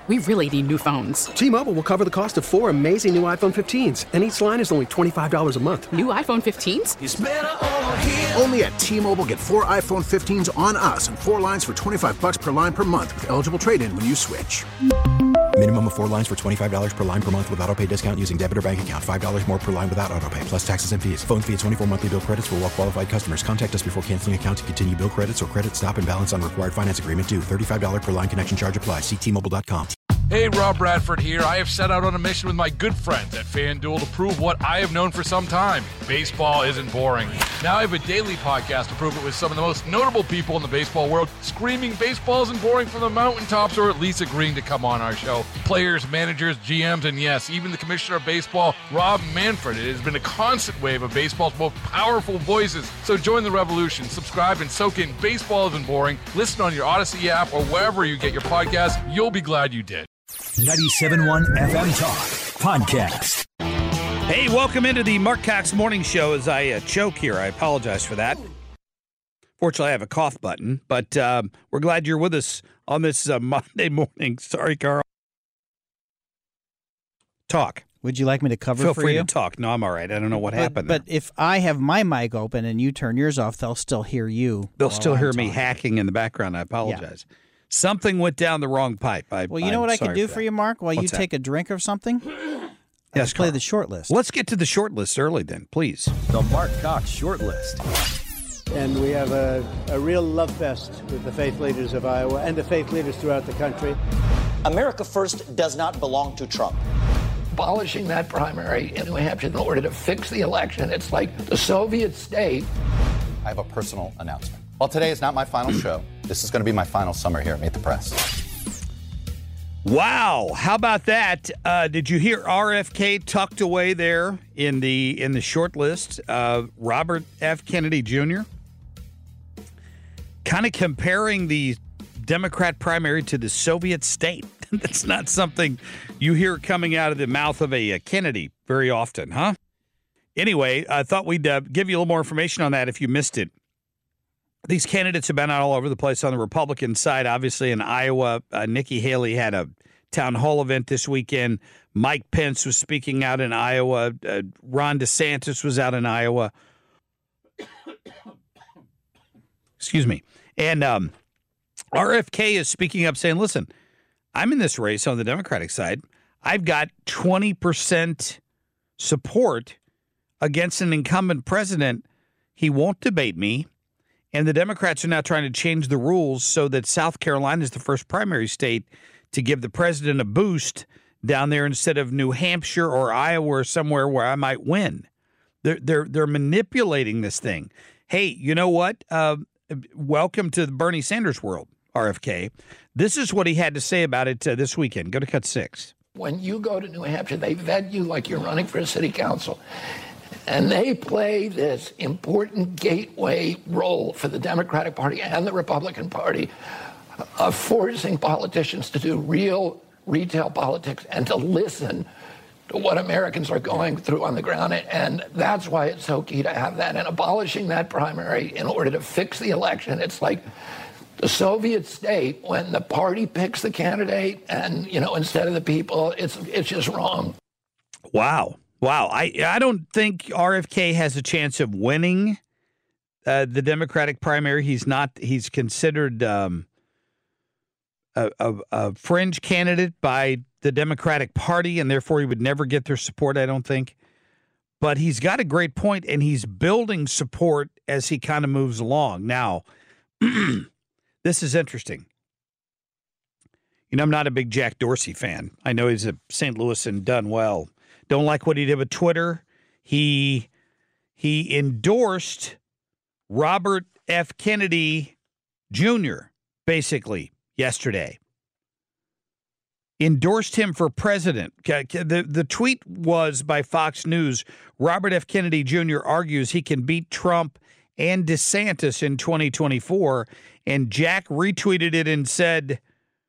We really need new phones. T-Mobile will cover the cost of 4 amazing new iPhone 15s, and each line is only $25 a month. New iPhone 15s? It's better over here. Only at T-Mobile, get 4 iPhone 15s on us and 4 lines for $25 per line per month with eligible trade-in when you switch. Minimum of 4 lines for $25 per line per month with autopay discount using debit or bank account. $5 more per line without autopay, plus taxes and fees. Phone fee at 24 monthly bill credits for well-qualified customers. Contact us before canceling account to continue bill credits or credit stop and balance on required finance agreement due. $35 per line connection charge applies. See T-Mobile.com. Hey, Rob Bradford here. I have set out on a mission with my good friends at FanDuel to prove what I have known for some time. Baseball isn't boring. Now I have a daily podcast to prove it with some of the most notable people in the baseball world, screaming baseball isn't boring from the mountaintops, or at least agreeing to come on our show. Players, managers, GMs, and yes, even the commissioner of baseball, Rob Manfred. It has been a constant wave of baseball's most powerful voices. So join the revolution. Subscribe and soak in Baseball Isn't Boring. Listen on your Odyssey app or wherever you get your podcast. You'll be glad you did. 97.1 FM Talk Podcast. Hey, welcome into the Mark Cox Morning Show. As I choke here, I apologize for that. Fortunately, I have a cough button, but we're glad you're with us on this Monday morning. Sorry, Carl. Talk. Would you like me to cover Feel for free you? to talk. No, I'm all right. I don't know what happened But there. if I have my mic open and you turn yours off, they'll still hear you. They'll still hear me hacking in the background. I apologize. Yeah. Something went down the wrong pipe. Well, you know what I can do for you, Mark, while you take a drink or something? Yes, play the short list. Let's get to the short list early then, please. The Mark Cox short list. And we have a real love fest with the faith leaders of Iowa and the faith leaders throughout the country. America First does not belong to Trump. Abolishing that primary in New Hampshire in order to fix the election, it's like the Soviet state. I have a personal announcement. While today is not my final show, this is going to be my final summer here at Meet the Press. Wow, how about that? Did you hear RFK tucked away there in the short list? Robert F. Kennedy Jr. kind of comparing the Democrat primary to the Soviet state. That's not something you hear coming out of the mouth of a Kennedy very often, huh? Anyway, I thought we'd give you a little more information on that if you missed it. These candidates have been all over the place on the Republican side. Obviously, in Iowa, Nikki Haley had a town hall event this weekend. Mike Pence was speaking out in Iowa. Ron DeSantis was out in Iowa. Excuse me. And RFK is speaking up saying, listen, I'm in this race on the Democratic side. I've got 20% support against an incumbent president. He won't debate me. And the Democrats are now trying to change the rules so that South Carolina is the first primary state to give the president a boost down there instead of New Hampshire or Iowa or somewhere where I might win. They're manipulating this thing. Hey, you know what? Welcome to the Bernie Sanders world, RFK. This is what he had to say about it this weekend. Go to cut 6. When you go to New Hampshire, they vet you like you're running for a city council. And they play this important gateway role for the Democratic Party and the Republican Party of forcing politicians to do real retail politics and to listen to what Americans are going through on the ground. And that's why it's so key to have that. And abolishing that primary in order to fix the election, it's like the Soviet state when the party picks the candidate and, instead of the people, it's just wrong. Wow. I don't think RFK has a chance of winning the Democratic primary. He's considered a fringe candidate by the Democratic Party, and therefore he would never get their support, I don't think. But he's got a great point, and he's building support as he kind of moves along. Now, this is interesting. I'm not a big Jack Dorsey fan. I know he's a St. Louis and done well. Don't like what he did with Twitter. He endorsed Robert F. Kennedy Jr., basically, yesterday. Endorsed him for president. The tweet was by Fox News. Robert F. Kennedy Jr. argues he can beat Trump and DeSantis in 2024. And Jack retweeted it and said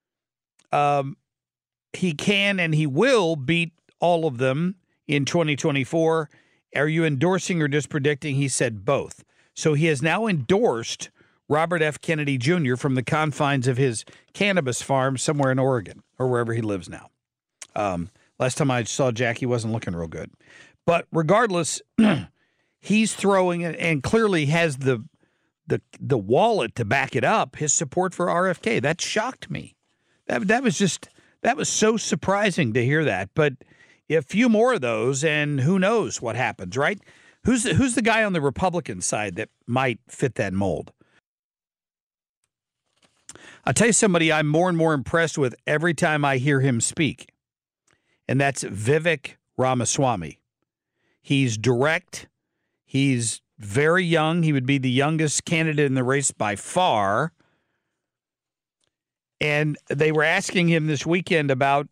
he can and he will beat all of them in 2024. Are you endorsing or just predicting? He said both. So he has now endorsed Robert F. Kennedy Jr. from the confines of his cannabis farm somewhere in Oregon or wherever he lives now. Last time I saw Jack, he wasn't looking real good. But regardless, he's throwing it and clearly has the wallet to back it up, his support for RFK. That shocked me. That was so surprising to hear that. But a few more of those, and who knows what happens, right? Who's the guy on the Republican side that might fit that mold? I'll tell you somebody I'm more and more impressed with every time I hear him speak, and that's Vivek Ramaswamy. He's direct. He's very young. He would be the youngest candidate in the race by far. And they were asking him this weekend about,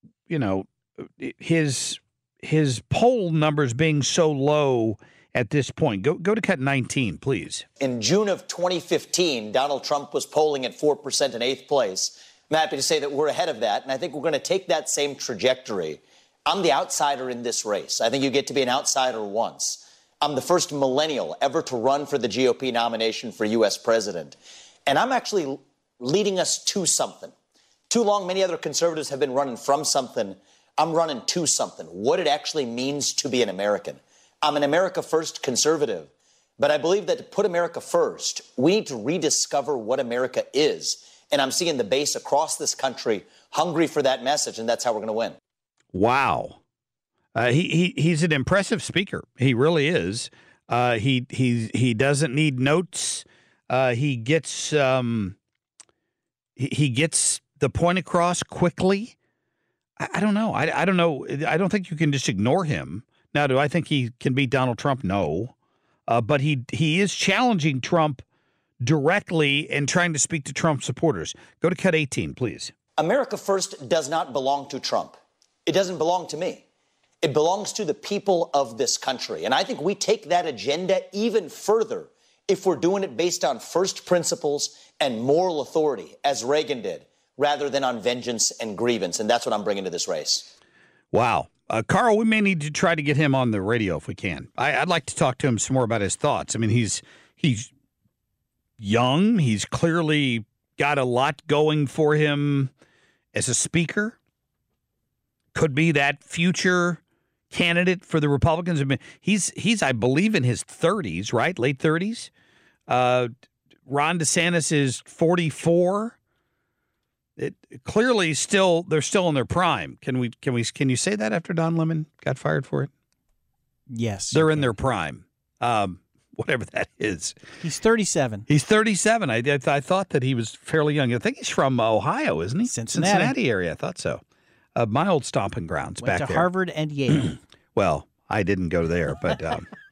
his poll numbers being so low at this point. Go to cut 19, please. In June of 2015, Donald Trump was polling at 4% in 8th place. I'm happy to say that we're ahead of that, and I think we're going to take that same trajectory. I'm the outsider in this race. I think you get to be an outsider once. I'm the first millennial ever to run for the GOP nomination for U.S. president. And I'm actually leading us to something. Too long, many other conservatives have been running from something. I'm running to something, what it actually means to be an American. I'm an America First conservative, but I believe that to put America first, we need to rediscover what America is. And I'm seeing the base across this country hungry for that message, and that's how we're going to win. Wow. He's an impressive speaker. He really is. He doesn't need notes. He gets the point across quickly. I don't know. I don't know. I don't think you can just ignore him. Now, do I think he can beat Donald Trump? No. But he is challenging Trump directly and trying to speak to Trump supporters. Go to cut 18, please. America First does not belong to Trump. It doesn't belong to me. It belongs to the people of this country. And I think we take that agenda even further if we're doing it based on first principles and moral authority, as Reagan did, rather than on vengeance and grievance. And that's what I'm bringing to this race. Wow. Carl, we may need to try to get him on the radio if we can. I'd like to talk to him some more about his thoughts. I mean, he's young. He's clearly got a lot going for him as a speaker. Could be that future candidate for the Republicans. I mean, he's I believe in his 30s, right? Late 30s. Ron DeSantis is 44. It clearly they're still in their prime. Can you say that after Don Lemon got fired for it? Yes. They're in their prime. Whatever that is. He's 37. He's 37. I thought that he was fairly young. I think he's from Ohio, isn't he? Cincinnati area. I thought so. My old stomping grounds Went back to there. Harvard and Yale. Well, I didn't go there, but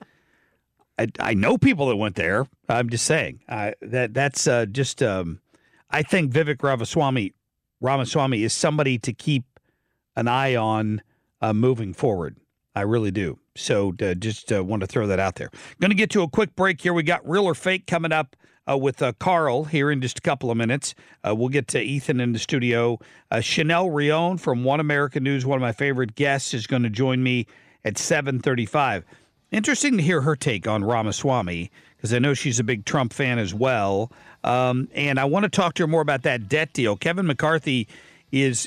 I know people that went there. I'm just saying that's just. I think Vivek Ramaswamy is somebody to keep an eye on moving forward. I really do. So just want to throw that out there. Going to get to a quick break here. We got Real or Fake coming up with Carl here in just a couple of minutes. We'll get to Ethan in the studio. Chanel Rion from One America News, one of my favorite guests, is going to join me at 7:35. Interesting to hear her take on Ramaswamy, because I know she's a big Trump fan as well. And I want to talk to her more about that debt deal. Kevin McCarthy he's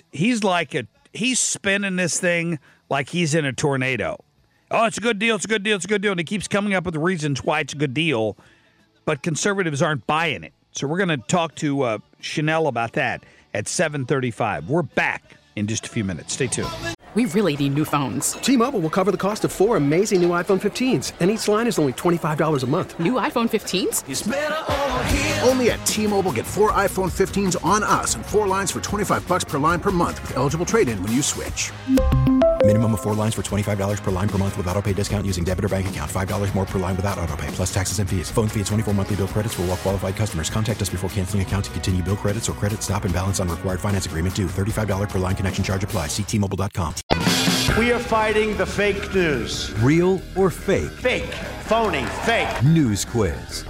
spinning this thing like he's in a tornado. Oh, it's a good deal, it's a good deal, it's a good deal. And he keeps coming up with the reasons why it's a good deal, but conservatives aren't buying it. So we're going to talk to Chanel about that at 7:35. We're back in just a few minutes. Stay tuned. We really need new phones. T-Mobile will cover the cost of 4 amazing new iPhone 15s, and each line is only $25 a month. New iPhone 15s? It's better over here. Only at T-Mobile, get 4 iPhone 15s on us and 4 lines for $25 per line per month with eligible trade-in when you switch. Minimum of 4 lines for $25 per line per month with autopay discount using debit or bank account. $5 more per line without autopay, plus taxes and fees. Phone fee at 24 monthly bill credits for well-qualified customers. Contact us before canceling account to continue bill credits or credit stop and balance on required finance agreement due. $35 per line connection charge applies. See T-Mobile.com. We are fighting the fake news. Real or fake? Fake. Phony. Fake. News quiz.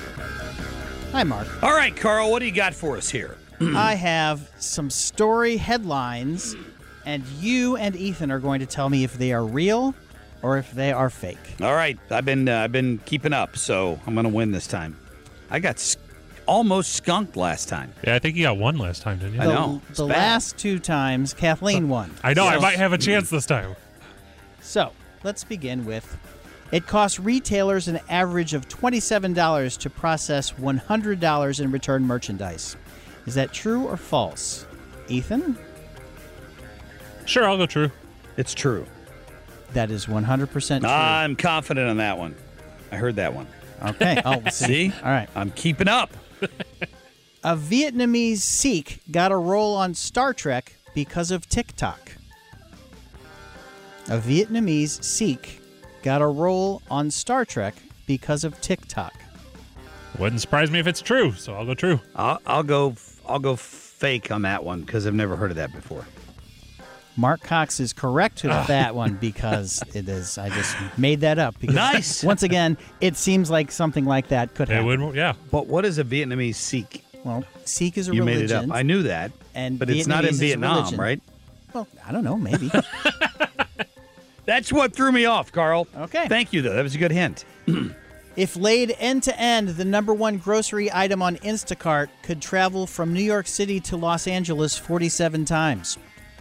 Hi, Mark. All right, Carl, what do you got for us here? I have some story headlines, and you and Ethan are going to tell me if they are real or if they are fake. All right, I've been keeping up, so I'm going to win this time. I got almost skunked last time. Yeah, I think you got one last time, didn't you? I know. The last 2 times, Kathleen won. I know. I might have a chance this time. So, let's begin with, it costs retailers an average of $27 to process $100 in return merchandise. Is that true or false? Ethan? Sure, I'll go true. It's true. That is 100% true. I'm confident on that one. I heard that one. Okay. Oh, See? All right. I'm keeping up. A Vietnamese Sikh got a role on Star Trek because of TikTok. A Vietnamese Sikh got a role on Star Trek because of TikTok. Wouldn't surprise me if it's true, so I'll go true. I'll go fake on that one because I've never heard of that before. Mark Cox is correct with that one because it is. I just made that up. Because Nice. Once again, it seems like something like that could happen. It would, yeah. But what is a Vietnamese Sikh? Well, Sikh is a You religion. made it up. I knew that. But it's not in Vietnamese is a Vietnam, religion. right? Well, I don't know. Maybe. That's what threw me off, Carl. Okay. Thank you, though. That was a good hint. If laid end to end, the number one grocery item on Instacart could travel from New York City to Los Angeles 47 times.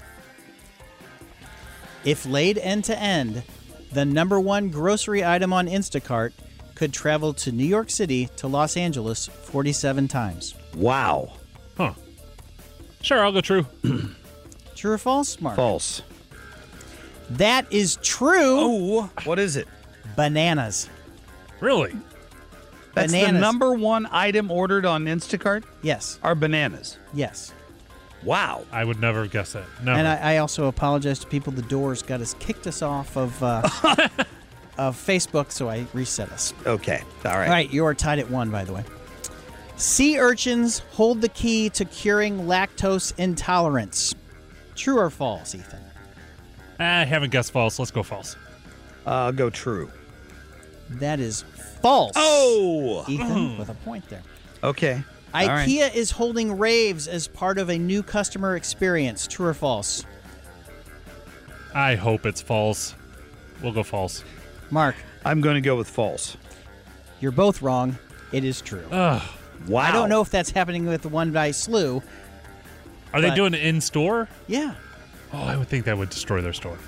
If laid end to end, the number one grocery item on Instacart could travel to New York City to Los Angeles 47 times. Wow. Huh. Sure, I'll go true. True or false, Mark? False. That is true. Oh, what is it? Bananas. Really? That's Bananas. the number one item ordered on Instacart? Yes. Are bananas. Yes. Wow. I would never guess that. No. And I also apologize to people. The Doors kicked us off of of Facebook, so I reset us. Okay. All right. All right, you are tied at 1, by the way. Sea urchins hold the key to curing lactose intolerance. True or false, Ethan? I haven't guessed false. Let's go false. I'll go true. That is false. Oh! Ethan with a point there. Okay. All right. IKEA is holding raves as part of a new customer experience. True or false? I hope it's false. We'll go false. Mark. I'm going to go with false. You're both wrong. It is true. Ugh. Wow. I don't know if that's happening with the one by Slew. Are they doing it in store? Yeah. Oh, I would think that would destroy their store.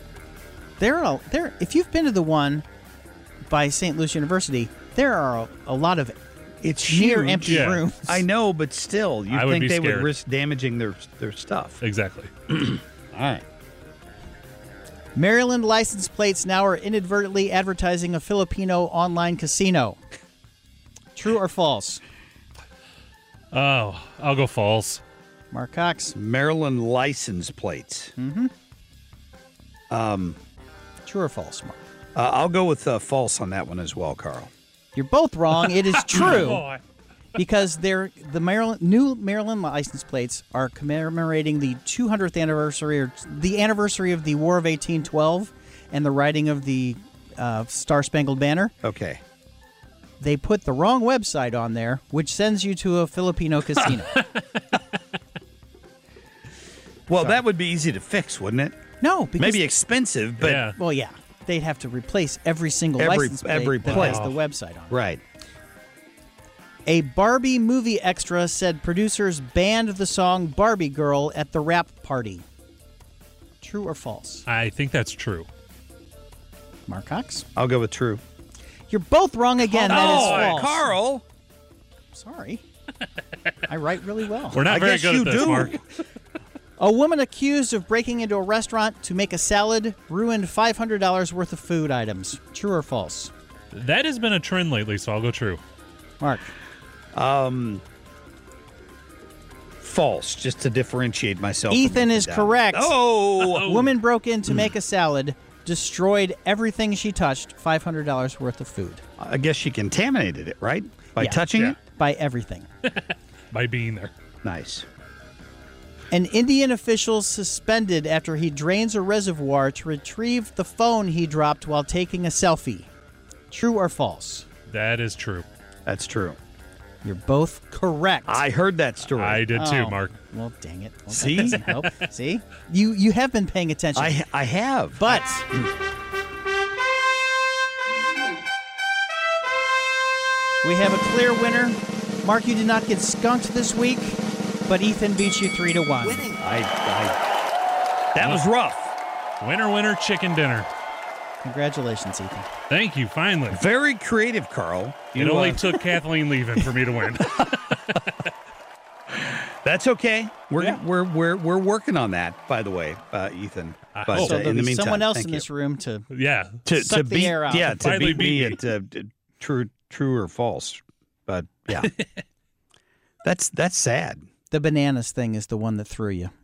If you've been to the one by St. Louis University, there are a lot of near huge. empty rooms. I know, but still, you I would think be they scared. would risk damaging their stuff. Exactly. All right. Maryland license plates now are inadvertently advertising a Filipino online casino. True or false? Oh, I'll go false. Mark Cox. Maryland license plates. Mm-hmm. True or false, Mark? I'll go with false on that one as well, Carl. You're both wrong. It is true. Oh, Because new Maryland license plates are commemorating the 200th anniversary, or the anniversary of the War of 1812 and the writing of the Star Spangled Banner. Okay. They put the wrong website on there, which sends you to a Filipino casino. Well, that would be easy to fix, wouldn't it? No, because maybe expensive, but Yeah. well, yeah, they'd have to replace every single Every- license plate every that plate. has the website on it. right. A Barbie movie extra said producers banned the song Barbie Girl at the wrap party. True or false? I think that's true. Mark Cox? I'll go with true. You're both wrong again. That is Oh, false. Carl. Sorry. I write really well. We're not I very guess good you at this, do. Mark. A woman accused of breaking into a restaurant to make a salad ruined $500 worth of food items. True or false? That has been a trend lately, so I'll go true. Mark? False, just to differentiate myself. Ethan is correct. Oh! Woman broke in to make a salad, destroyed everything she touched, $500 worth of food. I guess she contaminated it, right? By Yeah. touching Yeah. it? By everything. By being there. Nice. An Indian official suspended after he drains a reservoir to retrieve the phone he dropped while taking a selfie. True or false? That is true. That's true. You're both correct. I heard that story. I did too, Oh, Mark. Well, dang it. Well, See? That doesn't help. See? You have been paying attention. I have. But we have a clear winner. Mark, you did not get skunked this week, but Ethan beat you 3-1. That was rough. Winner, winner, chicken dinner. Congratulations, Ethan. Thank you, finally. Very creative, Carl. It only took Kathleen leaving for me to win. That's okay. We're working on that, by the way, Ethan. But so in the meantime, someone else in this room to suck the beat air out. Yeah, to beat me at true or false. But yeah, that's sad. The bananas thing is the one that threw you.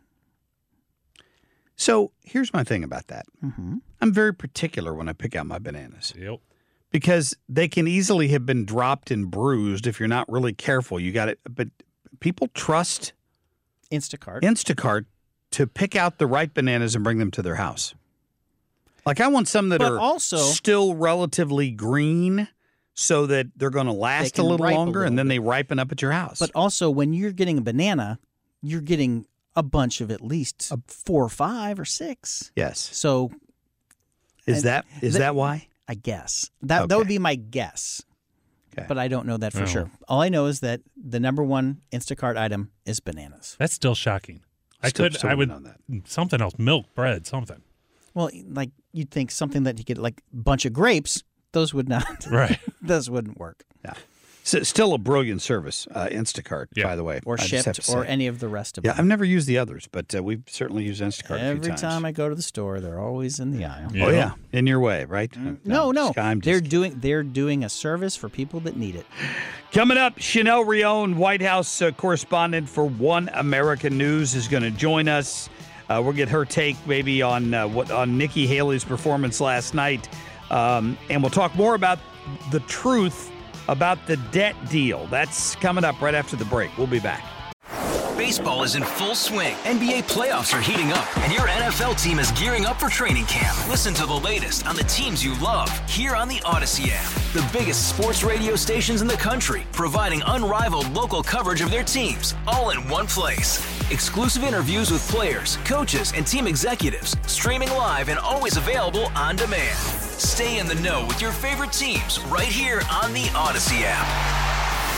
So here's my thing about that. Mm-hmm. I'm very particular when I pick out my bananas. Yep. Because they can easily have been dropped and bruised if you're not really careful. You got it. But people trust Instacart to pick out the right bananas and bring them to their house. Like I want some that are also still relatively green so that they're going to last a little longer and then they ripen up at your house. But also when you're getting a banana, you're getting a bunch of at least 4 or 5 or 6. Yes. So is that why? I guess. That would be my guess. Okay. But I don't know that for sure. All I know is that the number one Instacart item is bananas. That's still shocking. I would know that. Something else, milk, bread, something. Well, like you'd think something that you get like a bunch of grapes, those would not. Right. Those wouldn't work. Yeah. So, still a brilliant service, Instacart, by the way. Or Shipt or any of the rest of them. Yeah, I've never used the others, but we've certainly used Instacart Every a few times. time I go to the store, they're always in the aisle. Yeah. Oh, yeah. In your way, right? No. They're doing a service for people that need it. Coming up, Chanel Rion, White House correspondent for One American News, is going to join us. We'll get her take maybe on Nikki Haley's performance last night. And we'll talk more about the truth about the debt deal. That's coming up right after the break. We'll be back. Baseball is in full swing. NBA playoffs are heating up, and your NFL team is gearing up for training camp. Listen to the latest on the teams you love here on the Odyssey app. The biggest sports radio stations in the country, providing unrivaled local coverage of their teams, all in one place. Exclusive interviews with players, coaches, and team executives, streaming live and always available on demand. Stay in the know with your favorite teams right here on the Odyssey app.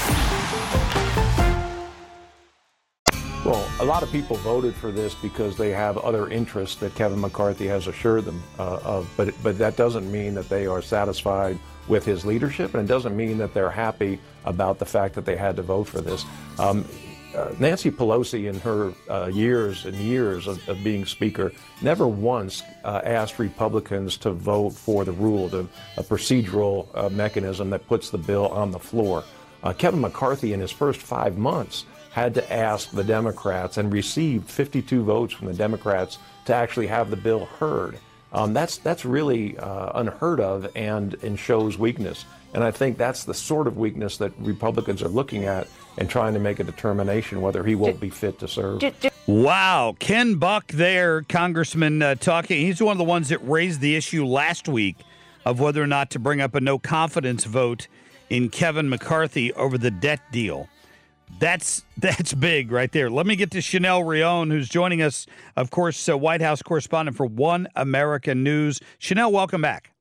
Well, a lot of people voted for this because they have other interests that Kevin McCarthy has assured them of, but that doesn't mean that they are satisfied with his leadership, and it doesn't mean that they're happy about the fact that they had to vote for this. Nancy Pelosi, in her years and years of being Speaker, never once asked Republicans to vote for the rule, a procedural mechanism that puts the bill on the floor. Kevin McCarthy, in his first 5 months, had to ask the Democrats and received 52 votes from the Democrats to actually have the bill heard. That's really unheard of and shows weakness. And I think that's the sort of weakness that Republicans are looking at and trying to make a determination whether he won't be fit to serve. Wow. Ken Buck there, Congressman, talking. He's one of the ones that raised the issue last week of whether or not to bring up a no confidence vote in Kevin McCarthy over the debt deal. That's big right there. Let me get to Chanel Rion, who's joining us, of course, White House correspondent for One American News. Chanel, welcome back.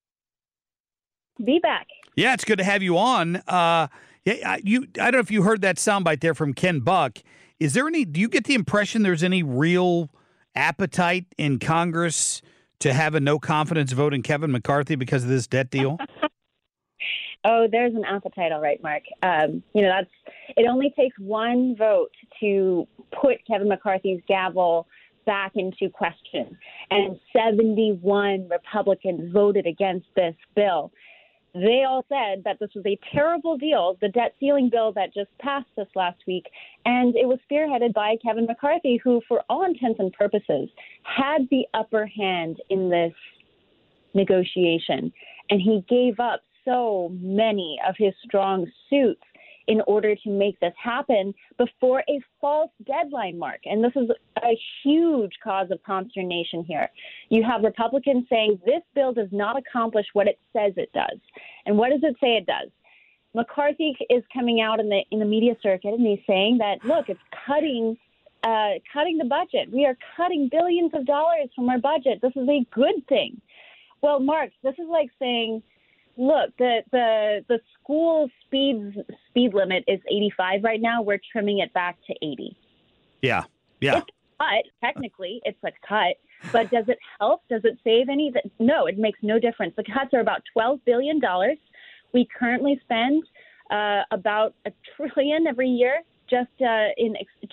Be back. Yeah, it's good to have you on. I don't know if you heard that soundbite there from Ken Buck. Do you get the impression there's any real appetite in Congress to have a no confidence vote in Kevin McCarthy because of this debt deal? Oh, there's an appetite, all right, Mark. It only takes one vote to put Kevin McCarthy's gavel back into question. And 71 Republicans voted against this bill. They all said that this was a terrible deal, the debt ceiling bill that just passed this last week. And it was spearheaded by Kevin McCarthy, who, for all intents and purposes, had the upper hand in this negotiation. And he gave up so many of his strong suits in order to make this happen before a false deadline, Mark. And this is a huge cause of consternation here. You have Republicans saying this bill does not accomplish what it says it does. And what does it say it does? McCarthy is coming out in the media circuit, and he's saying that, look, it's cutting the budget. We are cutting billions of dollars from our budget. This is a good thing. Well, Mark, this is like saying Look, the school speed limit is 85 right now. We're trimming it back to 80. Yeah. It's a cut. Technically, it's a cut. But does it help? Does it save any? No, it makes no difference. The cuts are about $12 billion. We currently spend about $1 trillion every year just in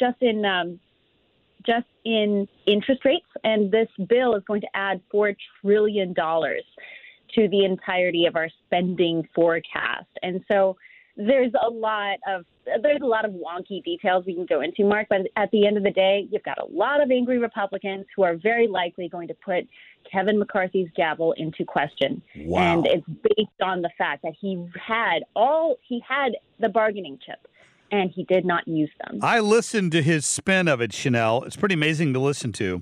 interest rates, and this bill is going to add $4 trillion to the entirety of our spending forecast. And so there's a lot of wonky details we can go into, Mark, but at the end of the day, you've got a lot of angry Republicans who are very likely going to put Kevin McCarthy's gavel into question. Wow. And it's based on the fact that he had the bargaining chip, and he did not use them. I listened to his spin of it, Chanel. It's pretty amazing to listen to.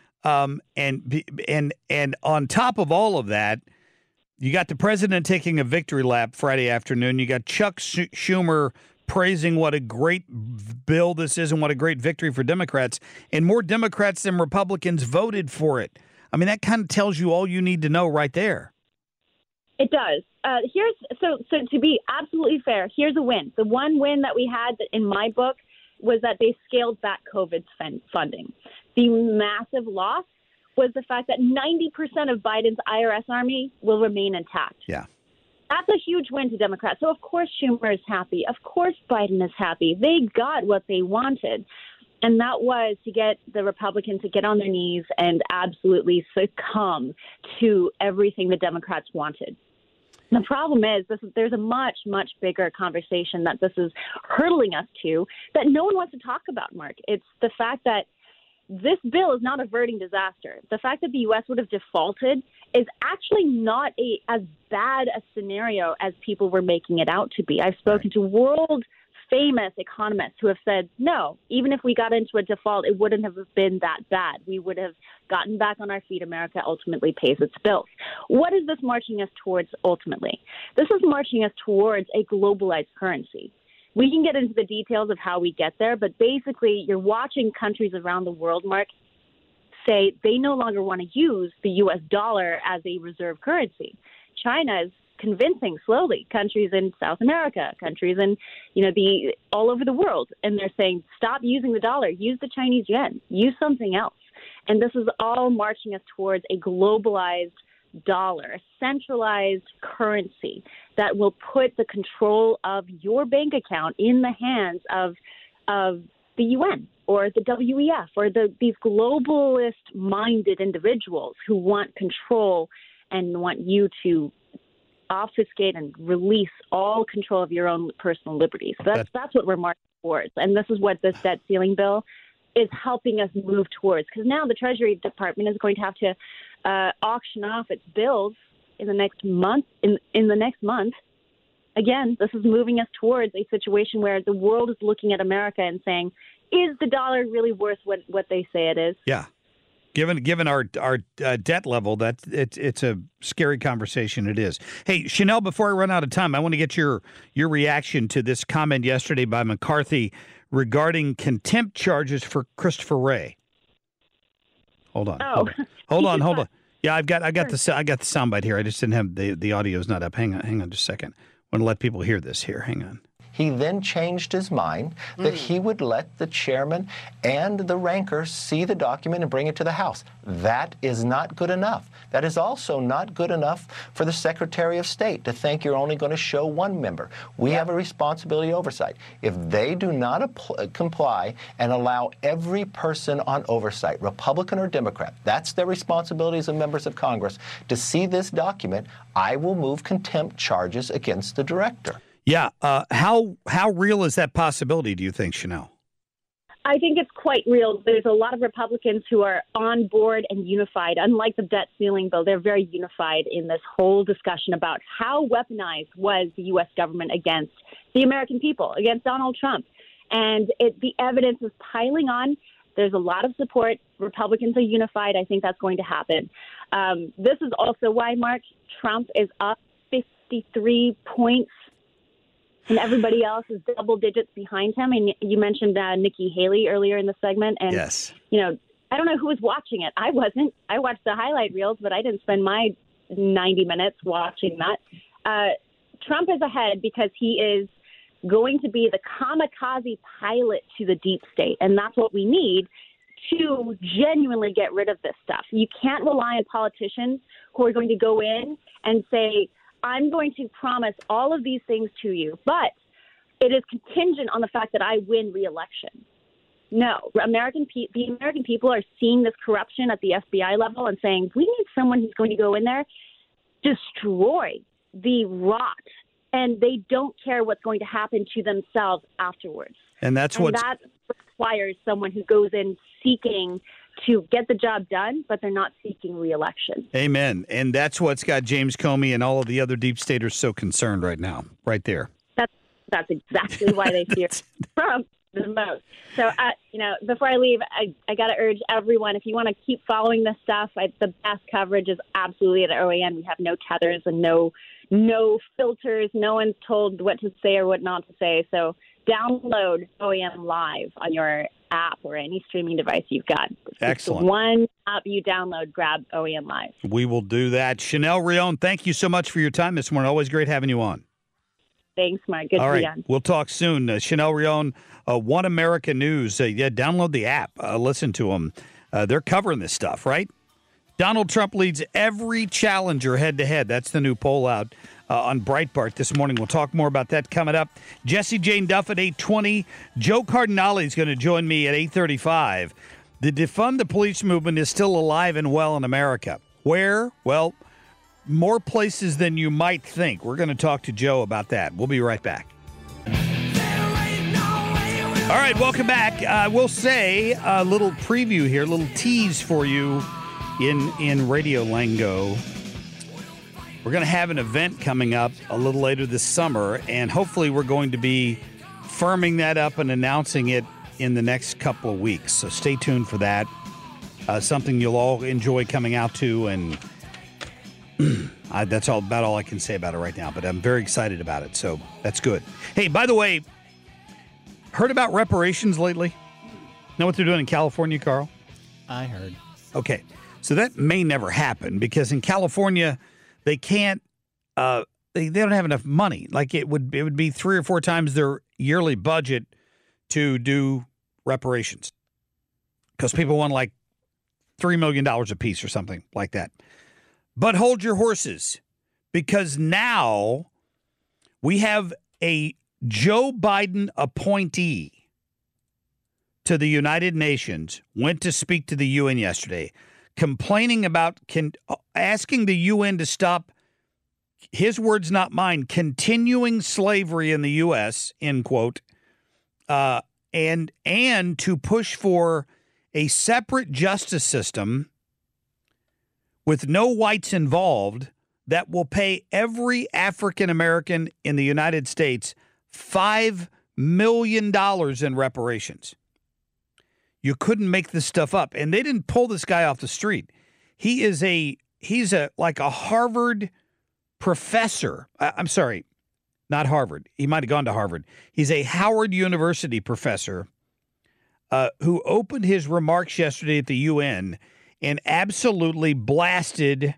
And on top of all of that, you got the president taking a victory lap Friday afternoon. You got Chuck Schumer praising what a great bill this is and what a great victory for Democrats. And more Democrats than Republicans voted for it. I mean, that kind of tells you all you need to know right there. It does. So to be absolutely fair, here's a win. The one win that we had in my book was that they scaled back COVID funding. The massive loss was the fact that 90% of Biden's IRS army will remain intact. Yeah. That's a huge win to Democrats. So, of course, Schumer is happy. Of course, Biden is happy. They got what they wanted. And that was to get the Republicans to get on their knees and absolutely succumb to everything the Democrats wanted. The problem is there's a much, much bigger conversation that this is hurtling us to that no one wants to talk about, Mark. It's the fact that this bill is not averting disaster. The fact that the U.S. would have defaulted is actually not as bad a scenario as people were making it out to be. I've spoken to world-famous economists who have said, no, even if we got into a default, it wouldn't have been that bad. We would have gotten back on our feet. America ultimately pays its bills. What is this marching us towards ultimately? This is marching us towards a globalized currency. We can get into the details of how we get there, but basically you're watching countries around the world, Mark, say they no longer want to use the U.S. dollar as a reserve currency. China is convincing slowly countries in South America, countries in, all over the world, and they're saying, stop using the dollar, use the Chinese yuan, use something else. And this is all marching us towards a globalized dollar, a centralized currency that will put the control of your bank account in the hands of the UN or the WEF or these globalist-minded individuals who want control and want you to obfuscate and release all control of your own personal liberties. So that's what we're marching towards. And this is what this debt ceiling bill is helping us move towards, because now the Treasury Department is going to have to auction off its bills in the next month. In the next month, again, this is moving us towards a situation where the world is looking at America and saying, "Is the dollar really worth what they say it is?" Yeah, given our debt level, it's a scary conversation. It is. Hey, Chanel, before I run out of time, I want to get your reaction to this comment yesterday by McCarthy regarding contempt charges for Christopher Wray. Hold on. Hold on. Yeah, I got the soundbite here. I just didn't have the audio's not up. Hang on just a second. I want to let people hear this here. Hang on. He then changed his mind that he would let the chairman and the ranker see the document and bring it to the House. That is not good enough. That is also not good enough for the Secretary of State to think you're only going to show one member. We have a responsibility oversight. If they do not comply and allow every person on oversight, Republican or Democrat, that's their responsibility as members of Congress, to see this document, I will move contempt charges against the director. Yeah. How real is that possibility, do you think, Chanel? I think it's quite real. There's a lot of Republicans who are on board and unified. Unlike the debt ceiling bill, they're very unified in this whole discussion about how weaponized was the U.S. government against the American people, against Donald Trump. And the evidence is piling on. There's a lot of support. Republicans are unified. I think that's going to happen. This is also why, Mark, Trump is up 53 points. And everybody else is double digits behind him. And you mentioned Nikki Haley earlier in the segment. And, yes. I don't know who was watching it. I wasn't. I watched the highlight reels, but I didn't spend my 90 minutes watching that. Trump is ahead because he is going to be the kamikaze pilot to the deep state, and that's what we need to genuinely get rid of this stuff. You can't rely on politicians who are going to go in and say, I'm going to promise all of these things to you, but it is contingent on the fact that I win re-election. No, the American people are seeing this corruption at the FBI level and saying, we need someone who's going to go in there, destroy the rot, and they don't care what's going to happen to themselves afterwards. And that requires someone who goes in seeking to get the job done, but they're not seeking re-election. Amen. And that's what's got James Comey and all of the other deep staters so concerned right now, right there. That's exactly why they fear Trump the most. So, before I leave, I got to urge everyone, if you want to keep following this stuff, the best coverage is absolutely at OAN. We have no tethers and no filters. No one's told what to say or what not to say. So download OAN Live on your app or any streaming device you've got. Excellent. One app you download, grab OAN Live. We will do that. Chanel Rion, thank you so much for your time this morning. Always great having you on. Thanks, Mark. Good All to be right, on. we'll talk soon. Chanel Rion, One America News. Download the app. Listen to them. They're covering this stuff, right? Donald Trump leads every challenger head-to-head. That's the new poll out on Breitbart this morning. We'll talk more about that coming up. Jesse Jane Duff at 8:20. Joe Cardinale is going to join me at 8:35. The Defund the Police movement is still alive and well in America. Where? Well, more places than you might think. We're going to talk to Joe about that. We'll be right back. All right, welcome back. I will say a little preview here, a little tease for you in radio lingo. We're going to have an event coming up a little later this summer, and hopefully we're going to be firming that up and announcing it in the next couple of weeks. So stay tuned for that. Something you'll all enjoy coming out to, and that's about all I can say about it right now, but I'm very excited about it, so that's good. Hey, by the way, heard about reparations lately? Know what they're doing in California, Carl? I heard. Okay, so that may never happen because in California, they can't, they don't have enough money. Like it would be 3 or 4 times their yearly budget to do reparations because people want like $3 million a piece or something like that. But hold your horses, because now we have a Joe Biden appointee to the United Nations went to speak to the UN yesterday, complaining about asking the UN to stop, his words not mine, continuing slavery in the U.S., end quote, and to push for a separate justice system with no whites involved that will pay every African American in the United States $5 million in reparations. You couldn't make this stuff up. And they didn't pull this guy off the street. He's like a Harvard professor. I'm sorry, not Harvard. He might have gone to Harvard. He's a Howard University professor who opened his remarks yesterday at the UN and absolutely blasted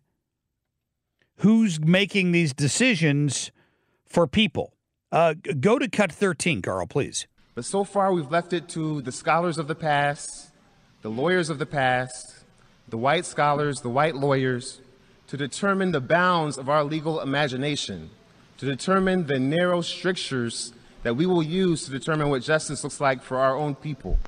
who's making these decisions for people. Go to cut 13, Carl, please. But so far, we've left it to the scholars of the past, the lawyers of the past, the white scholars, the white lawyers, to determine the bounds of our legal imagination, to determine the narrow strictures that we will use to determine what justice looks like for our own people.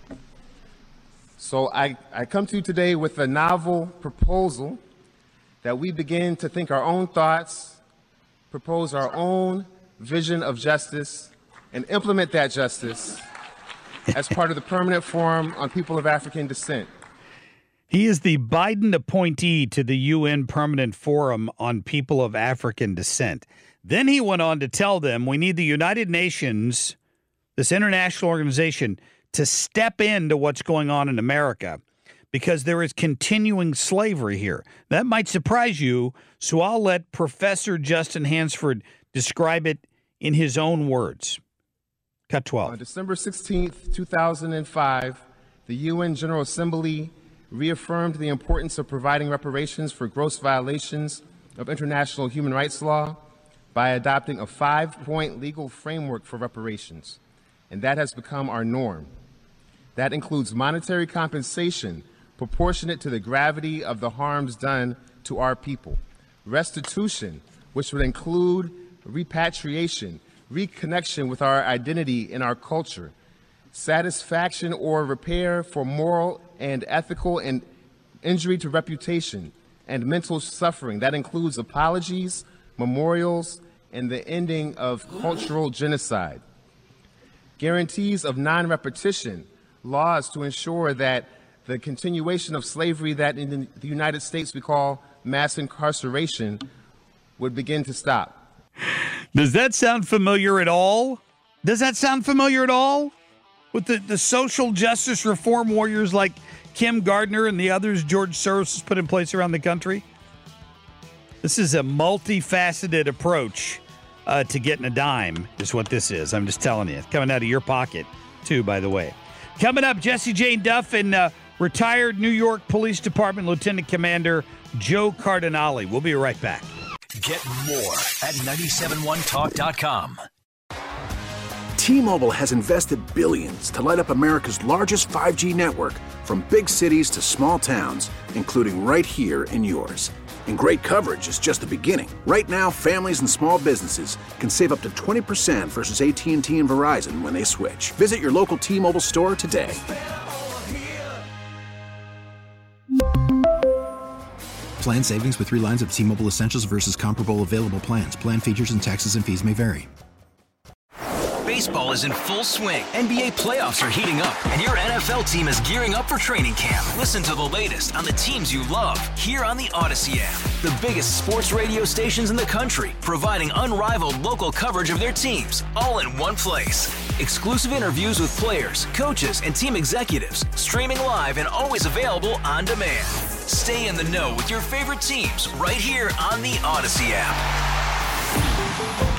So I come to you today with a novel proposal that we begin to think our own thoughts, propose our own vision of justice, and implement that justice as part of the Permanent Forum on People of African Descent. He is the Biden appointee to the UN Permanent Forum on People of African Descent. Then he went on to tell them we need the United Nations, this international organization, to step into what's going on in America because there is continuing slavery here. That might surprise you, so I'll let Professor Justin Hansford describe it in his own words. Cut 12. On December 16th, 2005, the UN General Assembly reaffirmed the importance of providing reparations for gross violations of international human rights law by adopting a 5-point legal framework for reparations, and that has become our norm. That includes monetary compensation proportionate to the gravity of the harms done to our people, restitution, which would include repatriation, reconnection with our identity and our culture, satisfaction or repair for moral and ethical and injury to reputation and mental suffering. That includes apologies, memorials, and the ending of cultural genocide. Guarantees of non-repetition, laws to ensure that the continuation of slavery that in the United States we call mass incarceration would begin to stop. Does that sound familiar at all? Does that sound familiar at all? With the social justice reform warriors like Kim Gardner and the others George Soros has put in place around the country? This is a multifaceted approach to getting a dime, is what this is. I'm just telling you. It's coming out of your pocket, too, by the way. Coming up, Jesse Jane Duff and retired New York Police Department Lieutenant Commander Joe Cardinale. We'll be right back. Get more at 971talk.com. T-Mobile has invested billions to light up America's largest 5G network, from big cities to small towns, including right here in yours. And great coverage is just the beginning. Right now, families and small businesses can save up to 20% versus AT&T and Verizon when they switch. Visit your local T-Mobile store today. Plan savings with 3 lines of T-Mobile Essentials versus comparable available plans. Plan features and taxes and fees may vary. Baseball is in full swing. NBA playoffs are heating up, and your NFL team is gearing up for training camp. Listen to the latest on the teams you love here on the Odyssey app. The biggest sports radio stations in the country, providing unrivaled local coverage of their teams, all in one place. Exclusive interviews with players, coaches, and team executives, streaming live and always available on demand. Stay in the know with your favorite teams right here on the Odyssey app.